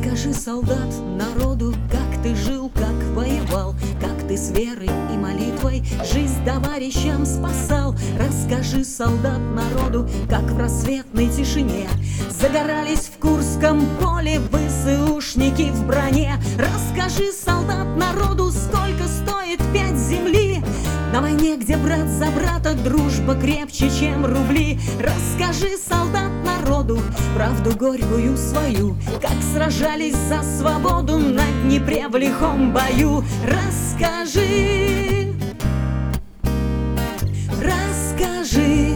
Расскажи, солдат, народу, как ты жил, как воевал, как ты с верой и молитвой жизнь товарищам спасал. Расскажи, солдат, народу, как в рассветной тишине загорались в Курском поле ВСУшники в броне. Расскажи, солдат, народу, сколько стоит 5 земли на войне, где брат за брата дружба крепче, чем рубли. Расскажи, солдат, народу, правду горькую свою, как сражались за свободу на Днепре в лихом бою. Расскажи, расскажи,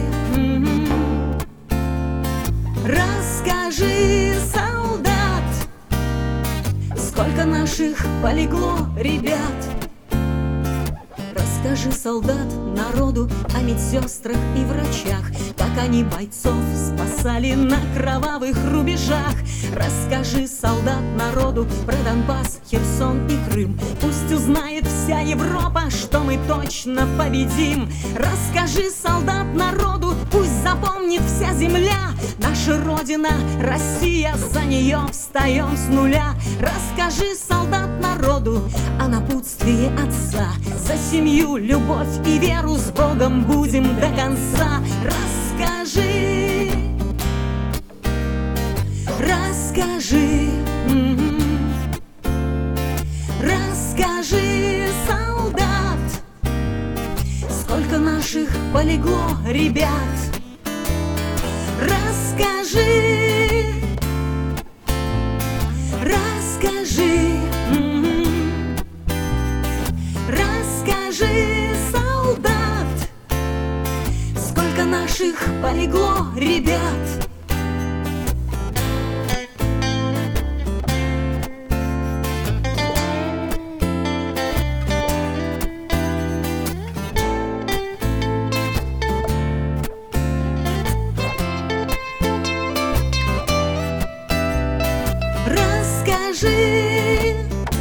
расскажи, солдат, сколько наших полегло ребят. Расскажи, солдат, народу о медсестрах и врачах, как они бойцов спасали на кровавых рубежах. Расскажи, солдат, народу про Донбасс, Херсон и Крым. Пусть узнает вся Европа, что мы точно победим. Расскажи, солдат, народу, пусть запомнит вся земля: наша Родина, Россия, за нее встаем с нуля. Расскажи, солдат, народу о напутствии отца: за семью, любовь и веру с Богом будем до конца. Расскажи, расскажи, расскажи, солдат, сколько наших полегло ребят. Расскажи, расскажи, расскажи, солдат, сколько наших полегло ребят. Расскажи,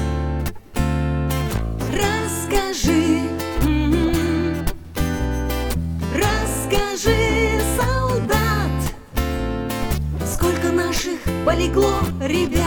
расскажи, расскажи, солдат, сколько наших полегло ребят.